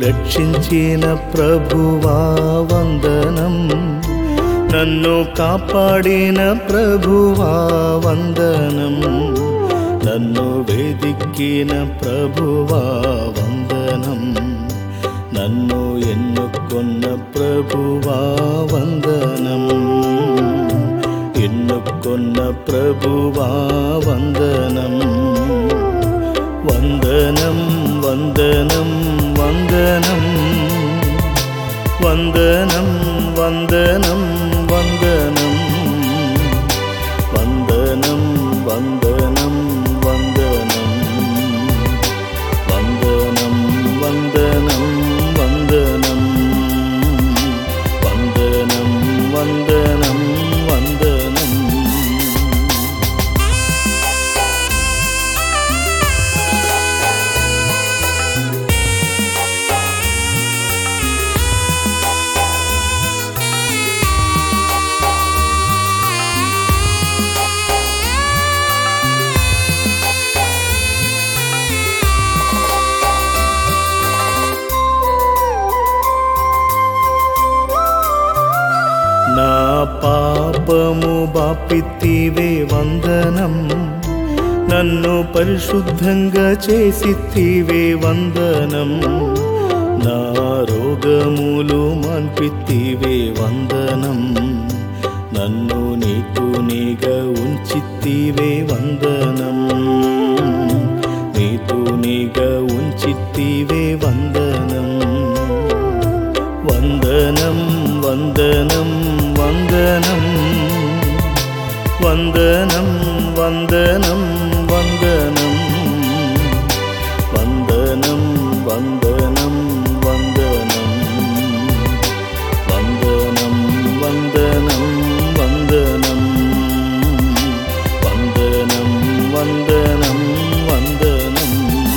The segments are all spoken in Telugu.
రక్షించిన ప్రభువా వందనం, నన్ను కాపాడిన ప్రభువా వందనం, నన్ను వెదికిన ప్రభువా వందనం, నన్ను ఎన్నుకొన్న ప్రభువా వందనం, ఎన్నుకొన్న ప్రభువా వందనం. వందనం వందనం వందనం వందనం వందనం వందనం వందనం వందనం వందనం వందనం వందనం వందనం వందనం వందనం వందనం. నా పాపము బాపితివే వందనం, నన్ను పరిశుద్ధంగా చేసితివే వందనం, నా రోగములు మాన్పితివే వందనం, నన్ను నీతునిగా ఉంచితివే వందనం, నీతునిగా ఉంచితివే వందనం. వందనం వందనం వందనం వందనం వందనం వందనం వందనం వందనం వందనం వందనం వందనం వందనం వందనం వందనం వందనం.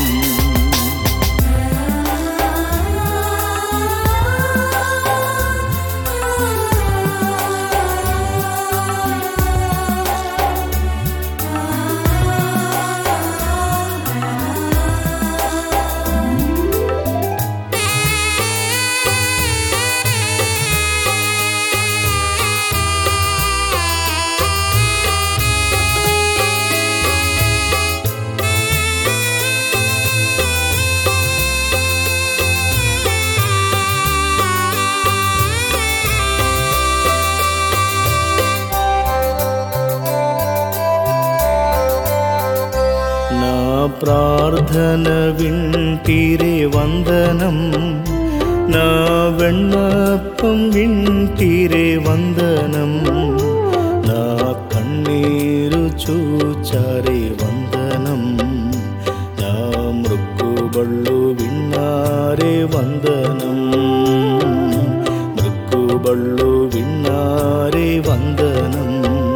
ప్రార్థన వింటిరే వందనం, నా విన్నపం వింటిరే వందనం, నా కన్నీరు చూచారే వందనం, నా మృక్కుబళ్ళు విన్నారే వందనం, మృక్కుబళ్ళు విన్నారే వందనం.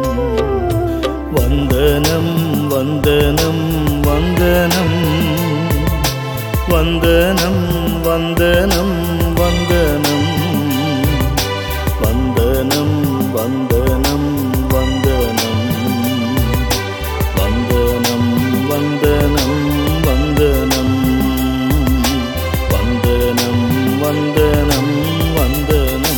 వందనం వందనం వందనం వందనం వందనం వందనం వందనం వందనం వందనం వందనం వందనం వందనం వందనం వందనం వందనం.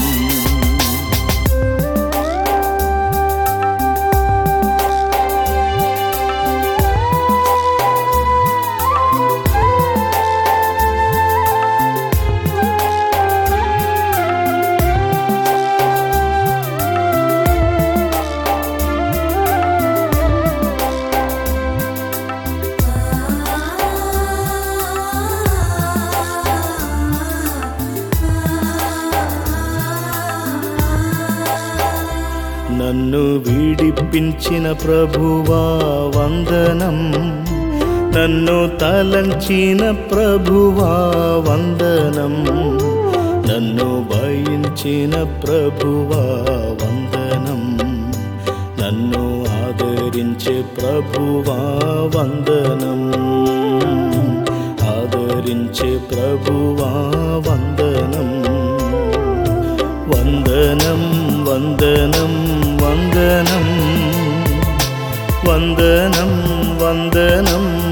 నన్ను విడిపించిన ప్రభువా వందనం, నన్ను తలంచిన ప్రభువా వందనం, నన్ను భయించిన ప్రభువా వందనం, నన్ను ఆదరించే ప్రభువా వందనం, ఆదరించే ప్రభువా వందనం. వందనం వందనం వందనం వందనం వందనం